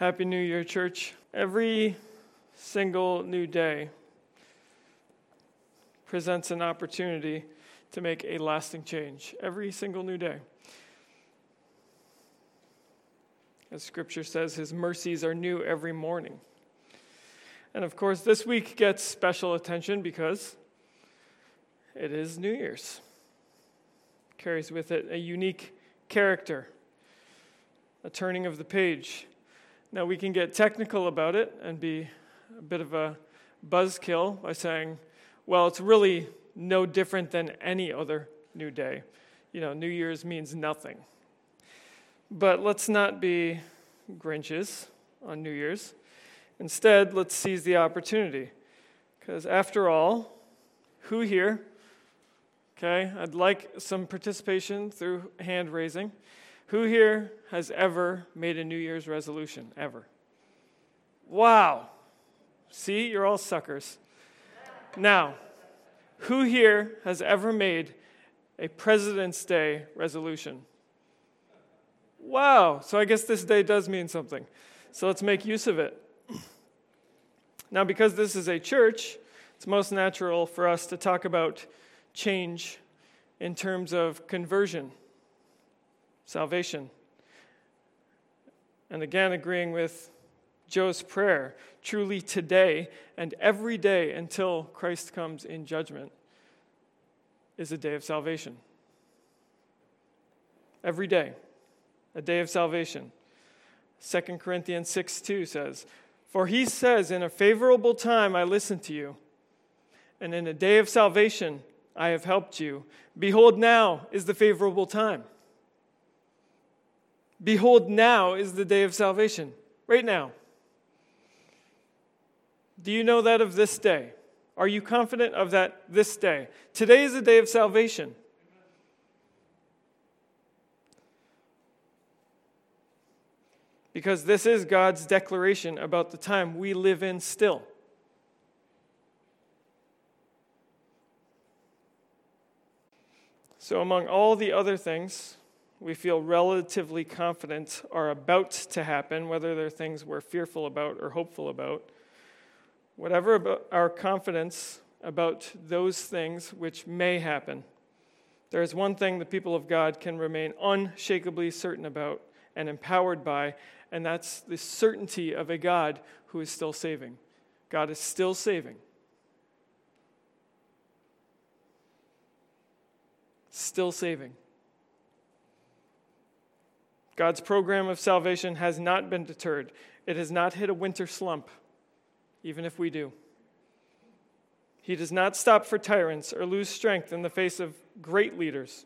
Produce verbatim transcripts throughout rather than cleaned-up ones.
Happy New Year, church. Every single new day presents an opportunity to make a lasting change. Every single new day. As Scripture says, His mercies are new every morning. And of course, this week gets special attention because it is New Year's. Carries with it a unique character, a turning of the page. Now, we can get technical about it and be a bit of a buzzkill by saying, well, it's really no different than any other new day. You know, New Year's means nothing. But let's not be Grinches on New Year's. Instead, let's seize the opportunity. Because after all, who here, okay, I'd like some participation through hand raising. Who here has ever made a New Year's resolution? Ever? Wow. See, you're all suckers. Now, who here has ever made a President's Day resolution? Wow. So I guess this day does mean something. So let's make use of it. Now, because this is a church, it's most natural for us to talk about change in terms of conversion, salvation. And again, agreeing with Joe's prayer, truly today and every day until Christ comes in judgment is a day of salvation. Every day, a day of salvation. Second Corinthians six two says, "For he says, in a favorable time I listened to you, and in a day of salvation I have helped you. Behold, now is the favorable time." Behold, now is the day of salvation. Right now. Do you know that of this day? Are you confident of that this day? Today is the day of salvation. Because this is God's declaration about the time we live in still. So among all the other things we feel relatively confident are about to happen, whether they're things we're fearful about or hopeful about, whatever about our confidence about those things which may happen, there is one thing the people of God can remain unshakably certain about and empowered by, and that's the certainty of a God who is still saving. God is still saving. Still saving. God's program of salvation has not been deterred. It has not hit a winter slump, even if we do. He does not stop for tyrants or lose strength in the face of great leaders.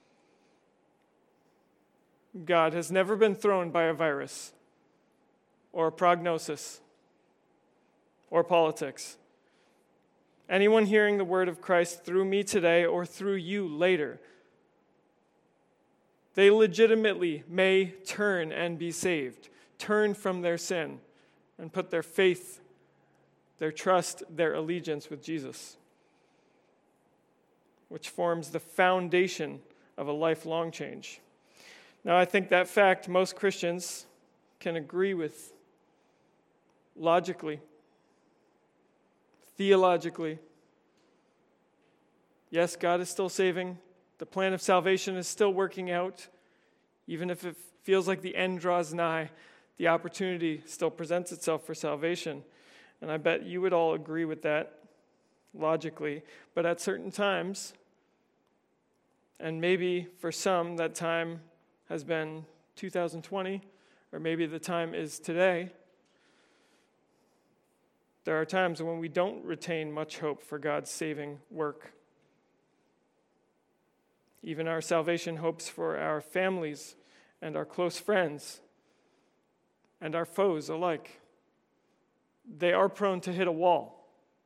God has never been thrown by a virus or a prognosis or politics. Anyone hearing the word of Christ through me today or through you later, they legitimately may turn and be saved, turn from their sin and put their faith, their trust, their allegiance with Jesus, which forms the foundation of a lifelong change. Now, I think that fact most Christians can agree with logically, theologically. Yes, God is still saving. The plan of salvation is still working out. Even if it feels like the end draws nigh, the opportunity still presents itself for salvation. And I bet you would all agree with that logically. But at certain times, and maybe for some that time has been two thousand twenty, or maybe the time is today, there are times when we don't retain much hope for God's saving work. Even our salvation hopes for our families and our close friends and our foes alike, they are prone to hit a wall,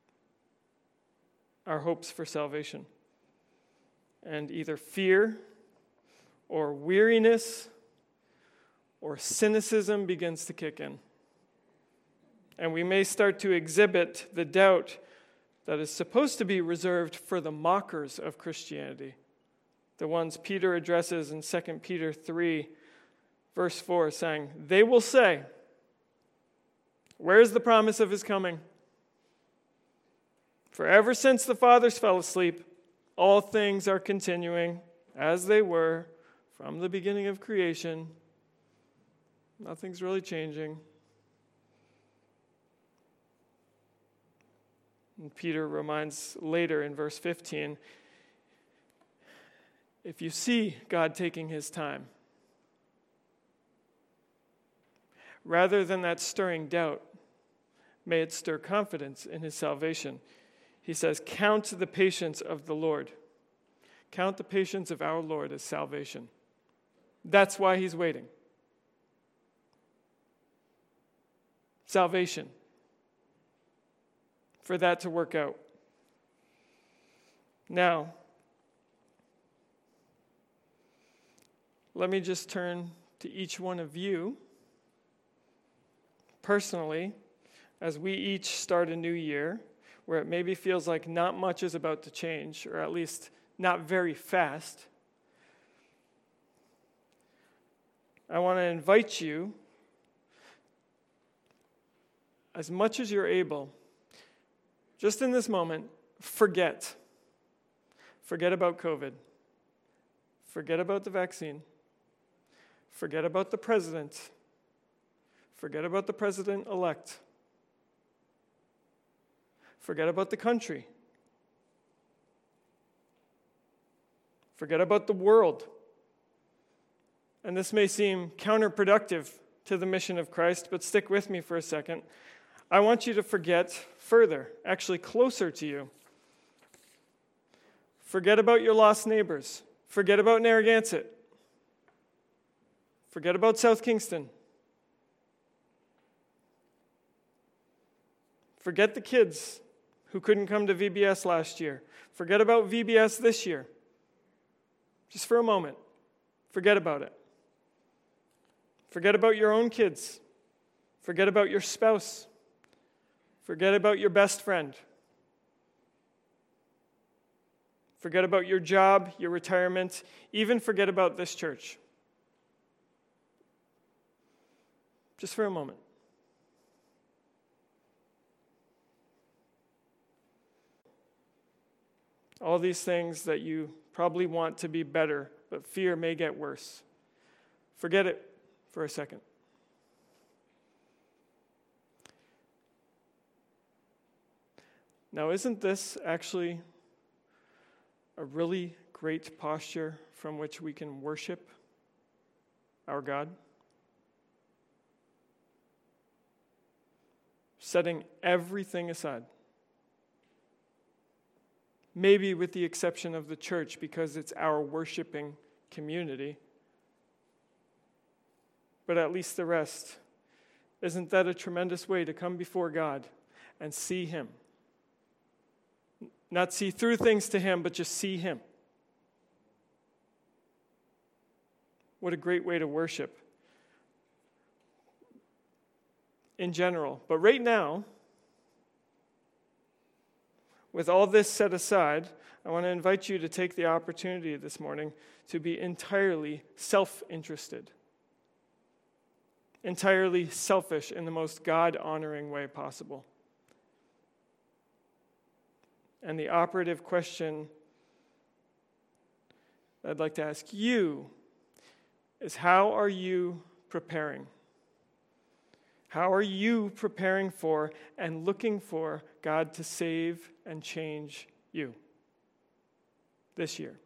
our hopes for salvation. And either fear or weariness or cynicism begins to kick in. And we may start to exhibit the doubt that is supposed to be reserved for the mockers of Christianity, the ones Peter addresses in Second Peter three, verse four, saying, "They will say, Where is the promise of his coming? For ever since the fathers fell asleep, all things are continuing as they were from the beginning of creation. Nothing's really changing. And Peter reminds later in verse fifteen, if you see God taking his time, rather than that stirring doubt, may it stir confidence in his salvation. He says, count the patience of the Lord. Count the patience of our Lord as salvation. That's why he's waiting. Salvation. For that to work out. Now, let me just turn to each one of you personally as we each start a new year where it maybe feels like not much is about to change, or at least not very fast. I want to invite you, as much as you're able, just in this moment, forget. Forget about COVID. Forget about the vaccine. Forget about the president. Forget about the president-elect. Forget about the country. Forget about the world. And this may seem counterproductive to the mission of Christ, but stick with me for a second. I want you to forget further, actually closer to you. Forget about your lost neighbors. Forget about Narragansett. Forget about South Kingston. Forget the kids who couldn't come to V B S last year. Forget about V B S this year. Just for a moment. Forget about it. Forget about your own kids. Forget about your spouse. Forget about your best friend. Forget about your job, your retirement. Even forget about this church. Just for a moment. All these things that you probably want to be better, but fear may get worse. Forget it for a second. Now, isn't this actually a really great posture from which we can worship our God? Setting everything aside. Maybe with the exception of the church, because it's our worshiping community. But at least the rest. Isn't that a tremendous way to come before God and see him? Not see through things to him, but just see him. What a great way to worship. In general. But right now, with all this set aside, I want to invite you to take the opportunity this morning to be entirely self-interested. Entirely selfish in the most God-honoring way possible. And the operative question I'd like to ask you is, how are you preparing? How are you preparing for and looking for God to save and change you this year?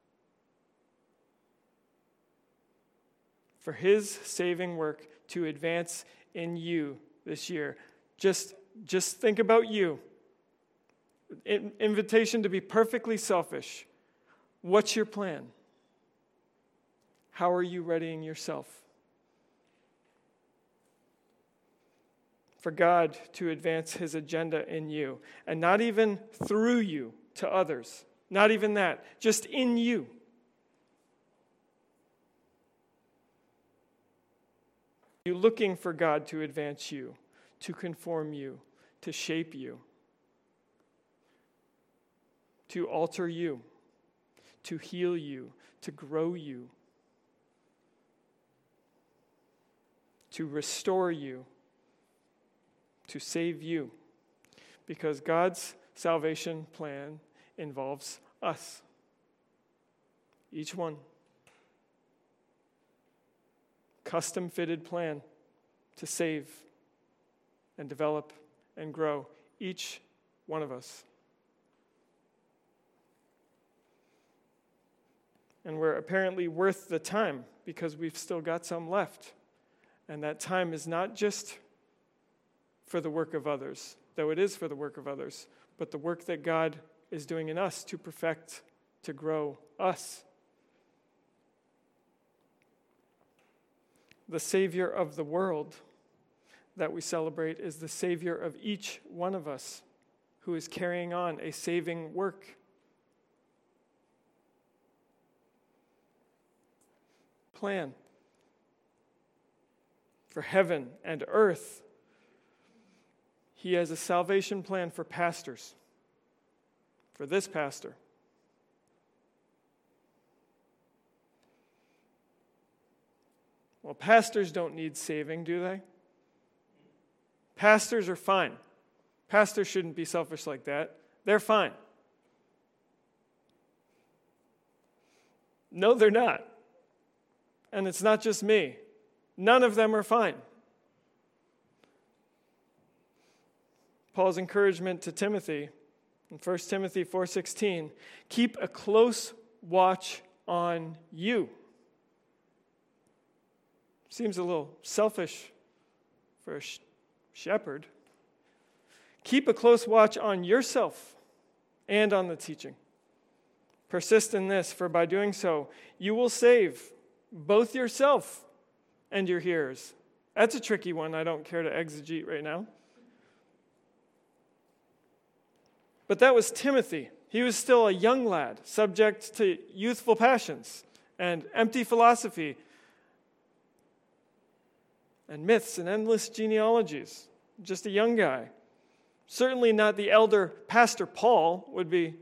For his saving work to advance in you this year. Just, just think about you. In, invitation to be perfectly selfish. What's your plan? How are you readying yourself for God to advance his agenda in you? And not even through you to others. Not even that. Just in you. You're looking for God to advance you, to conform you, to shape you, to alter you, to heal you, to grow you, to restore you, to save you, because God's salvation plan involves us, each one. Custom-fitted plan to save and develop and grow each one of us. And we're apparently worth the time because we've still got some left. And that time is not just for the work of others, though it is for the work of others, but the work that God is doing in us to perfect, to grow us. The Savior of the world that we celebrate is the Savior of each one of us who is carrying on a saving work. Plan for heaven and earth. He has a salvation plan for pastors, for this pastor. Well, pastors don't need saving, do they? Pastors are fine. Pastors shouldn't be selfish like that. They're fine. No, they're not. And it's not just me. None of them are fine. Paul's encouragement to Timothy in First Timothy four sixteen, keep a close watch on you. Seems a little selfish for a sh- shepherd. Keep a close watch on yourself and on the teaching. Persist in this, for by doing so, you will save both yourself and your hearers. That's a tricky one I don't care to exegete right now. But that was Timothy. He was still a young lad, subject to youthful passions and empty philosophy and myths and endless genealogies. Just a young guy. Certainly not the elder Pastor Paul would be.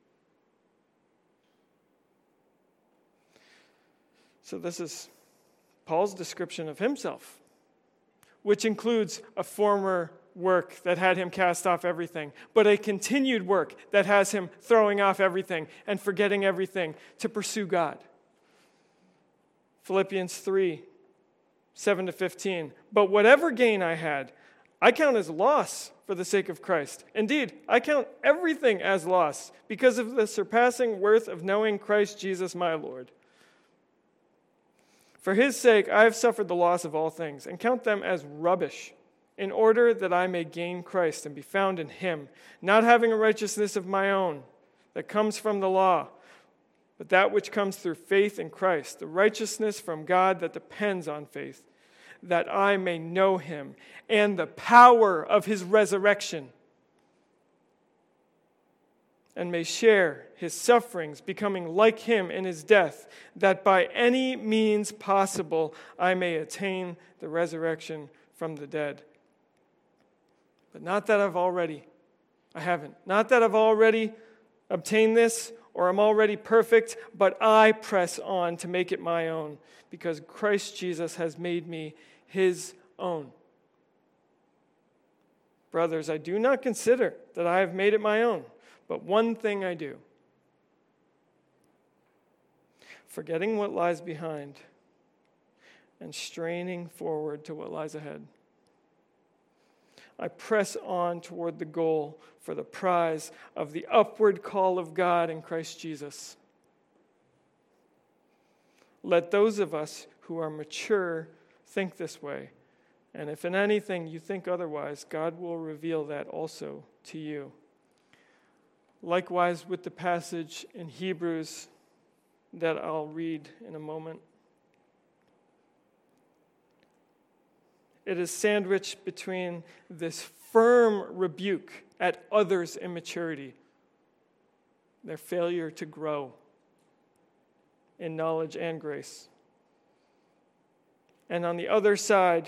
So this is Paul's description of himself, which includes a former work that had him cast off everything, but a continued work that has him throwing off everything and forgetting everything to pursue God. Philippians three, seven to fifteen. But whatever gain I had, I count as loss for the sake of Christ. Indeed, I count everything as loss because of the surpassing worth of knowing Christ Jesus my Lord. For his sake, I have suffered the loss of all things and count them as rubbish, in order that I may gain Christ and be found in him, not having a righteousness of my own that comes from the law, but that which comes through faith in Christ, the righteousness from God that depends on faith, that I may know him and the power of his resurrection, and may share his sufferings, becoming like him in his death, that by any means possible I may attain the resurrection from the dead. But not that I've already, I haven't. Not that I've already obtained this or I'm already perfect, but I press on to make it my own, because Christ Jesus has made me his own. Brothers, I do not consider that I have made it my own, but one thing I do, forgetting what lies behind and straining forward to what lies ahead. I press on toward the goal for the prize of the upward call of God in Christ Jesus. Let those of us who are mature think this way, and if in anything you think otherwise, God will reveal that also to you. Likewise with the passage in Hebrews that I'll read in a moment. It is sandwiched between this firm rebuke at others' immaturity, their failure to grow in knowledge and grace. And on the other side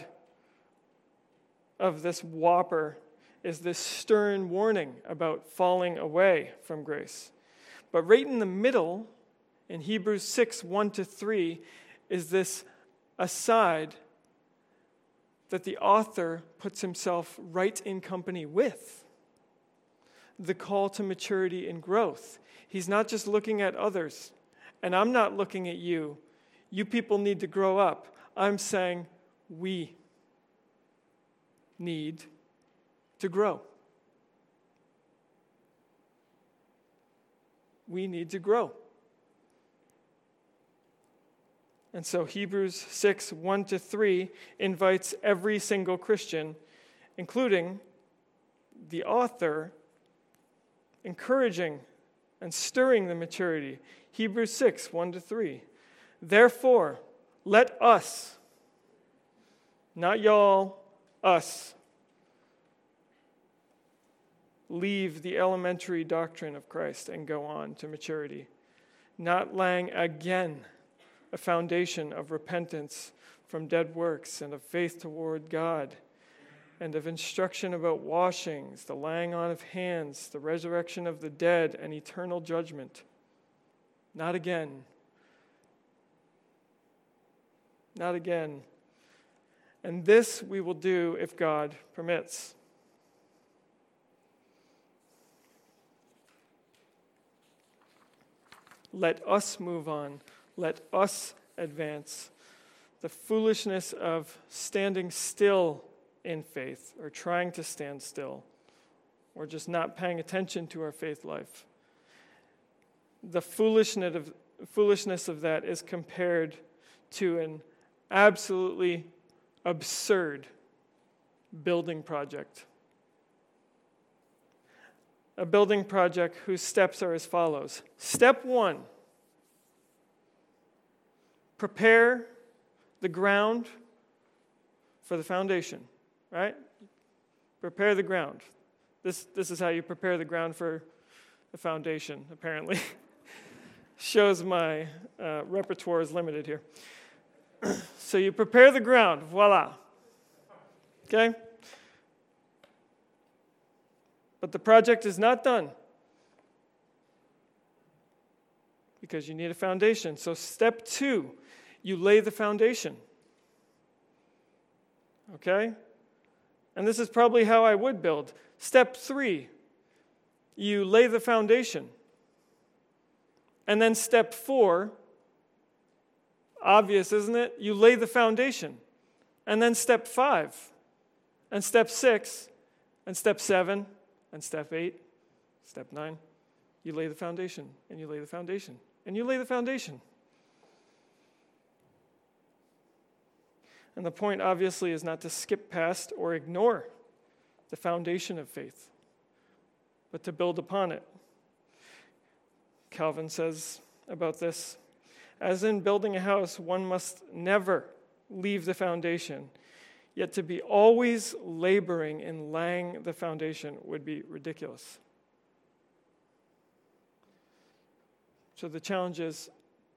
of this whopper is this stern warning about falling away from grace. But right in the middle, in Hebrews six, one to three, is this aside that the author puts himself right in company with. The call to maturity and growth. He's not just looking at others, and I'm not looking at you. You people need to grow up. I'm saying we need to grow. We need to grow. And so Hebrews six, one to three invites every single Christian, including the author, encouraging and stirring the maturity. Hebrews six, one to three. Therefore, let us, not y'all, us, leave the elementary doctrine of Christ and go on to maturity, not laying again a foundation of repentance from dead works and of faith toward God, and of instruction about washings, the laying on of hands, the resurrection of the dead, and eternal judgment. Not again. Not again. And this we will do if God permits. Let us move on. Let us advance. The foolishness of standing still in faith, or trying to stand still, or just not paying attention to our faith life. The foolishness of, foolishness of that is compared to an absolutely absurd building project. A building project whose steps are as follows. Step one, prepare the ground for the foundation, right? Prepare the ground. This, this is how you prepare the ground for the foundation, apparently. Shows my uh, repertoire is limited here. So you prepare the ground, voila. Okay? But the project is not done because you need a foundation. So step two, you lay the foundation. Okay? And this is probably how I would build. Step three, you lay the foundation. And then step four, obvious, isn't it? You lay the foundation. And then step five, and step six, and step seven, and step eight, step nine, you lay the foundation, and you lay the foundation, and you lay the foundation. And the point, obviously, is not to skip past or ignore the foundation of faith, but to build upon it. Calvin says about this, as in building a house, one must never leave the foundation, yet to be always laboring in laying the foundation would be ridiculous. So the challenge is,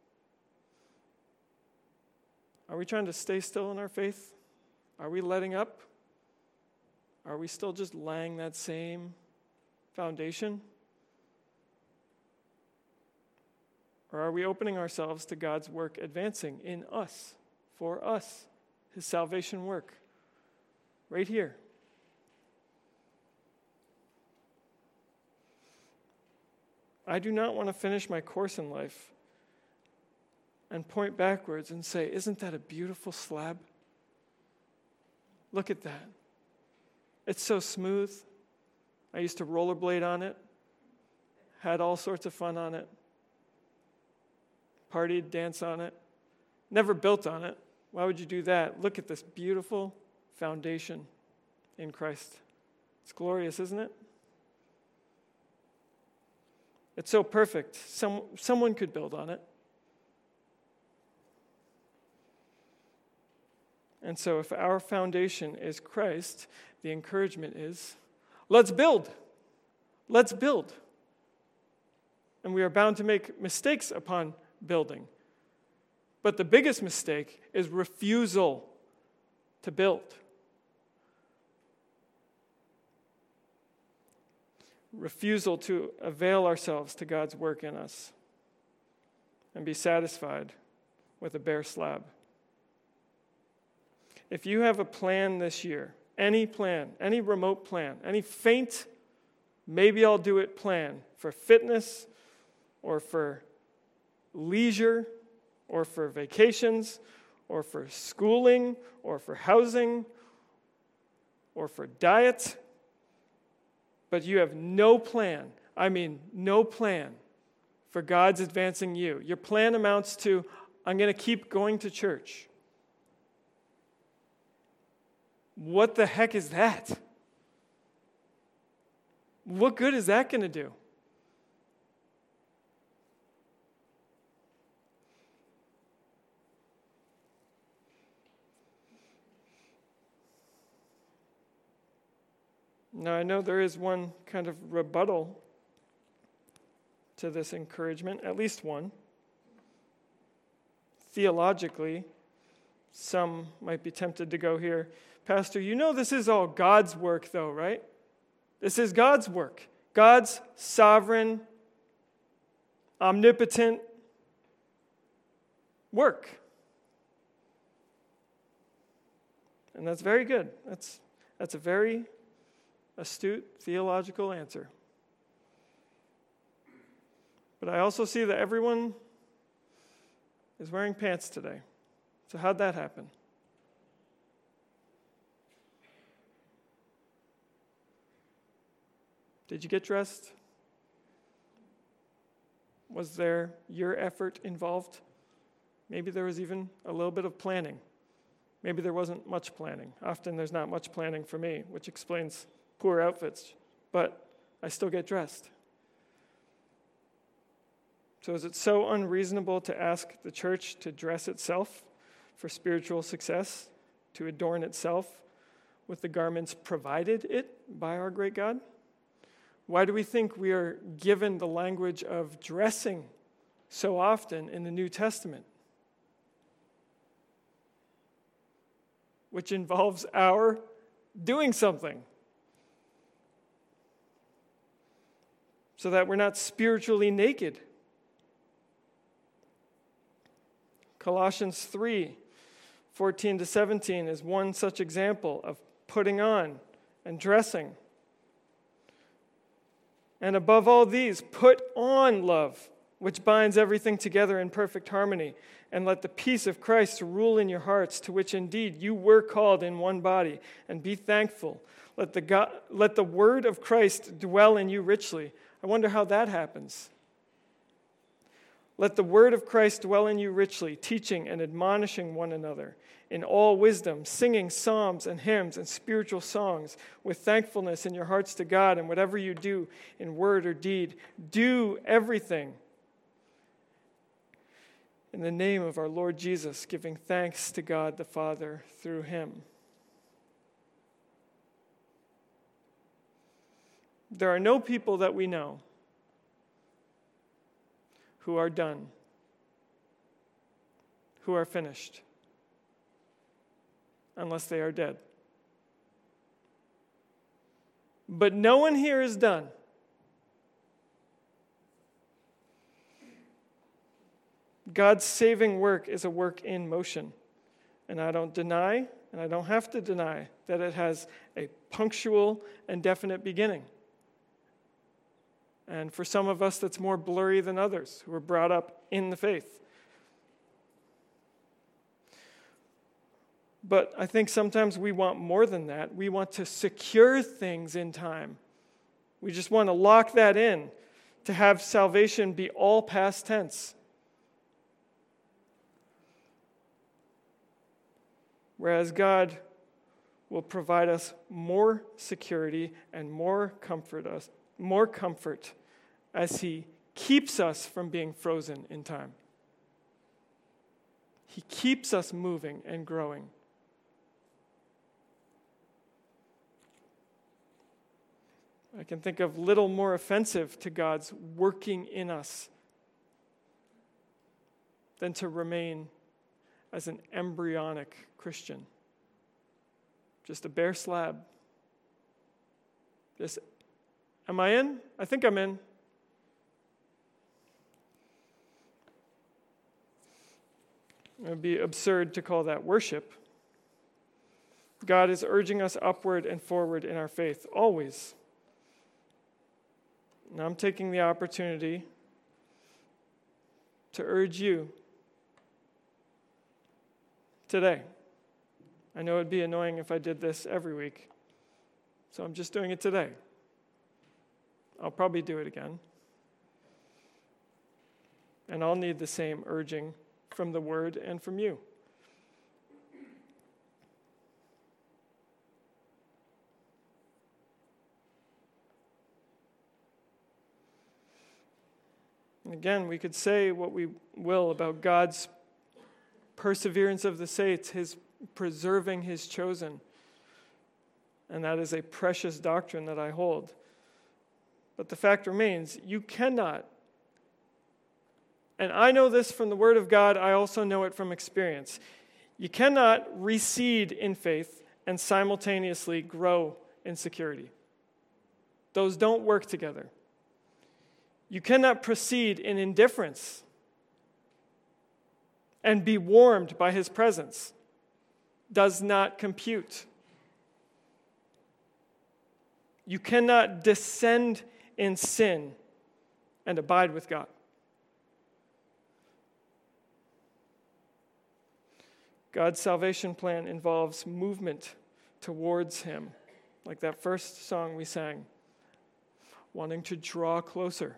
are we trying to stay still in our faith? Are we letting up? Are we still just laying that same foundation? Or are we opening ourselves to God's work advancing in us, for us, His salvation work, right here? I do not want to finish my course in life and point backwards and say, isn't that a beautiful slab? Look at that. It's so smooth. I used to rollerblade on it, had all sorts of fun on it, partied, danced on it, never built on it. Why would you do that? Look at this beautiful foundation in Christ. It's glorious, isn't it? It's so perfect. Some, someone could build on it. And so if our foundation is Christ, the encouragement is, let's build. Let's build. And we are bound to make mistakes upon building. But the biggest mistake is refusal to build. Refusal to avail ourselves to God's work in us and be satisfied with a bare slab. If you have a plan this year, any plan, any remote plan, any faint, maybe I'll do it plan for fitness or for leisure or for vacations or for schooling or for housing or for diet, but you have no plan, I mean no plan for God's advancing you. Your plan amounts to, I'm going to keep going to church. What the heck is that? What good is that going to do? Now, I know there is one kind of rebuttal to this encouragement, at least one. Theologically, some might be tempted to go here, Pastor, you know this is all God's work, though, right? This is God's work. God's sovereign, omnipotent work. And that's very good. That's, that's a very astute theological answer. But I also see that everyone is wearing pants today. So how'd that happen? Did you get dressed? Was there your effort involved? Maybe there was even a little bit of planning. Maybe there wasn't much planning. Often there's not much planning for me, which explains poor outfits, but I still get dressed. So is it so unreasonable to ask the church to dress itself for spiritual success, to adorn itself with the garments provided it by our great God? Why do we think we are given the language of dressing so often in the New Testament, which involves our doing something, so that we're not spiritually naked? Colossians three, fourteen to seventeen is one such example of putting on and dressing. And above all these, put on love, which binds everything together in perfect harmony, and let the peace of Christ rule in your hearts, to which indeed you were called in one body, and be thankful. Let the God, let the word of Christ dwell in you richly. I wonder how that happens. Let the word of Christ dwell in you richly, teaching and admonishing one another in all wisdom, singing psalms and hymns and spiritual songs with thankfulness in your hearts to God. And whatever you do in word or deed, do everything in the name of our Lord Jesus, giving thanks to God the Father through him. There are no people that we know who are done, who are finished, unless they are dead. But no one here is done. God's saving work is a work in motion. And I don't deny, and I don't have to deny, that it has a punctual and definite beginning. And for some of us, that's more blurry than others who were brought up in the faith. But I think sometimes we want more than that. We want to secure things in time. We just want to lock that in, to have salvation be all past tense. Whereas God will provide us more security and more comfort us, more comfort as he keeps us from being frozen in time. He keeps us moving and growing. I can think of little more offensive to God's working in us than to remain as an embryonic Christian. Just a bare slab. Just, am I in? I think I'm in. It would be absurd to call that worship. God is urging us upward and forward in our faith, always. And I'm taking the opportunity to urge you today. I know it'd be annoying if I did this every week, so I'm just doing it today. I'll probably do it again. And I'll need the same urging from the Word and from you. And again, we could say what we will about God's perseverance of the saints, his preserving his chosen. And that is a precious doctrine that I hold. But the fact remains, you cannot, and I know this from the Word of God, I also know it from experience, you cannot recede in faith and simultaneously grow in security. Those don't work together. You cannot proceed in indifference and be warmed by his presence. Does not compute. You cannot descend in sin and abide with God. God's salvation plan involves movement towards him, like that first song we sang, wanting to draw closer.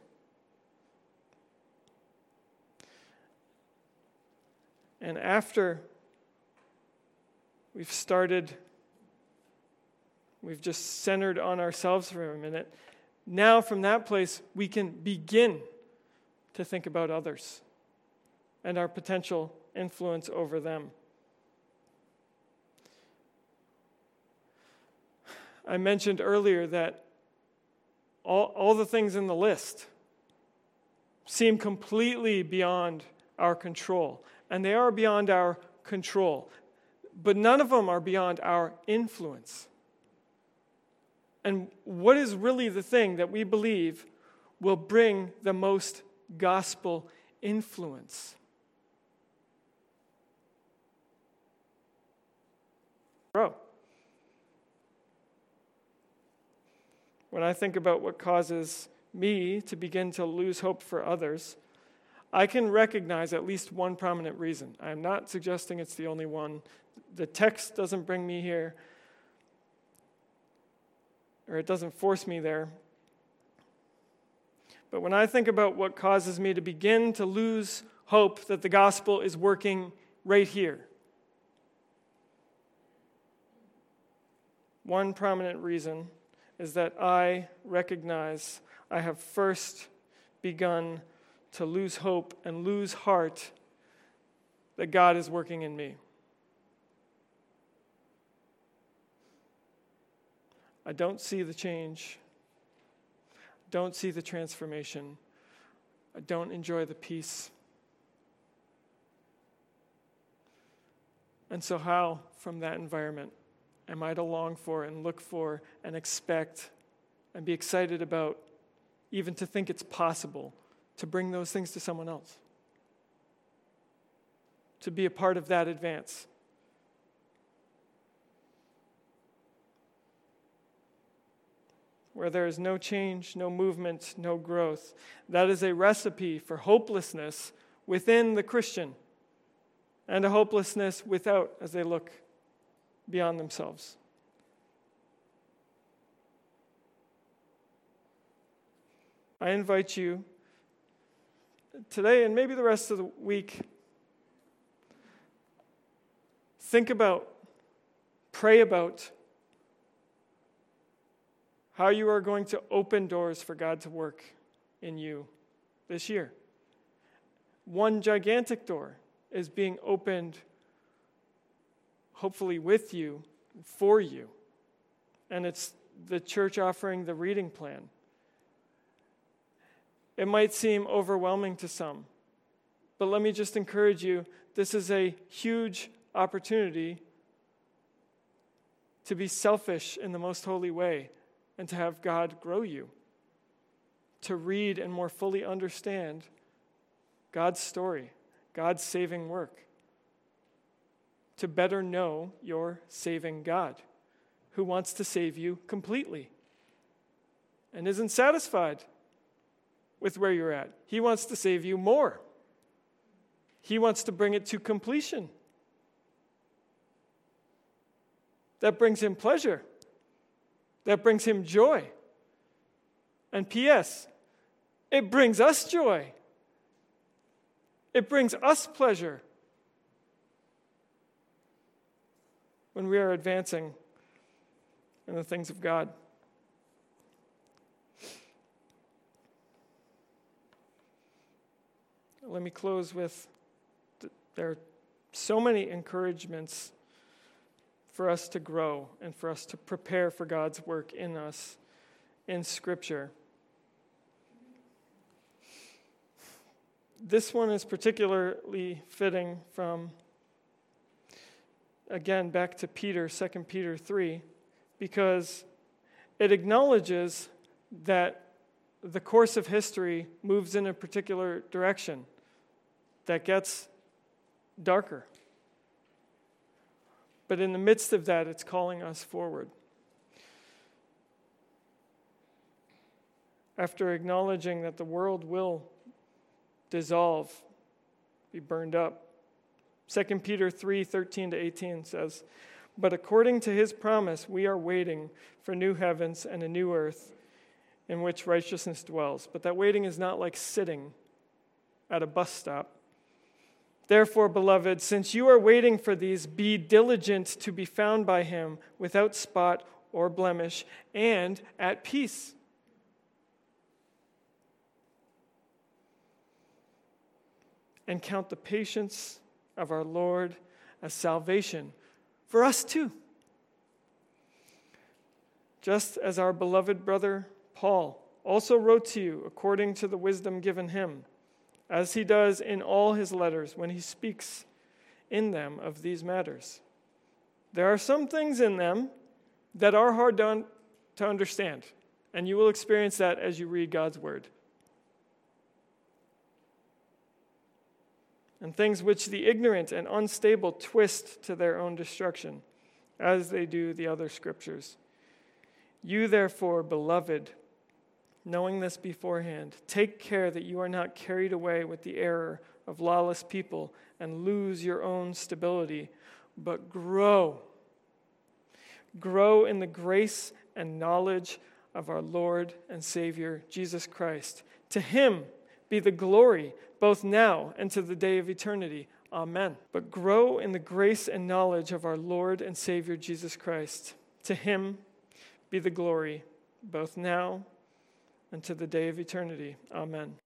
And after we've started, we've just centered on ourselves for a minute, now from that place we can begin to think about others and our potential influence over them. I mentioned earlier that all, all the things in the list seem completely beyond our control. And they are beyond our control. But none of them are beyond our influence. And what is really the thing that we believe will bring the most gospel influence? Bro. When I think about what causes me to begin to lose hope for others, I can recognize at least one prominent reason. I'm not suggesting it's the only one. The text doesn't bring me here, or it doesn't force me there. But when I think about what causes me to begin to lose hope that the gospel is working right here, one prominent reason is that I recognize I have first begun to lose hope and lose heart that God is working in me. I don't see the change. Don't see the transformation. I don't enjoy the peace. And so how, from that environment, am I to long for and look for and expect and be excited about, even to think it's possible, to bring those things to someone else? To be a part of that advance. Where there is no change, no movement, no growth. That is a recipe for hopelessness within the Christian and a hopelessness without as they look beyond themselves. I invite you today and maybe the rest of the week, think about, pray about how you are going to open doors for God to work in you this year. One gigantic door is being opened, hopefully with you, for you. And it's the church offering the reading plan. It might seem overwhelming to some, but let me just encourage you, this is a huge opportunity to be selfish in the most holy way and to have God grow you, to read and more fully understand God's story, God's saving work, to better know your saving God, who wants to save you completely and isn't satisfied with where you're at. He wants to save you more. He wants to bring it to completion. That brings him pleasure. That brings him joy. And P S, it brings us joy. It brings us pleasure when we are advancing in the things of God. Let me close with, there are so many encouragements for us to grow and for us to prepare for God's work in us in Scripture. This one is particularly fitting from, again, back to Peter, Second Peter three, because it acknowledges that the course of history moves in a particular direction that gets darker. But in the midst of that, it's calling us forward. After acknowledging that the world will dissolve, be burned up, Second Peter three, thirteen to eighteen says, "But according to his promise, we are waiting for new heavens and a new earth in which righteousness dwells." But that waiting is not like sitting at a bus stop. "Therefore, beloved, since you are waiting for these, be diligent to be found by him without spot or blemish and at peace." "And count the patience of our Lord as salvation for us too. Just as our beloved brother Paul also wrote to you according to the wisdom given him, as he does in all his letters when he speaks in them of these matters. There are some things in them that are hard to, un- to understand, and you will experience that as you read God's word. And things which the ignorant and unstable twist to their own destruction, as they do the other scriptures. You therefore, beloved, knowing this beforehand, take care that you are not carried away with the error of lawless people and lose your own stability, but grow. Grow in the grace and knowledge of our Lord and Savior, Jesus Christ. To him be the glory, both now and to the day of eternity. Amen. But grow in the grace and knowledge of our Lord and Savior, Jesus Christ. To him be the glory, both now and to the day of eternity. Amen.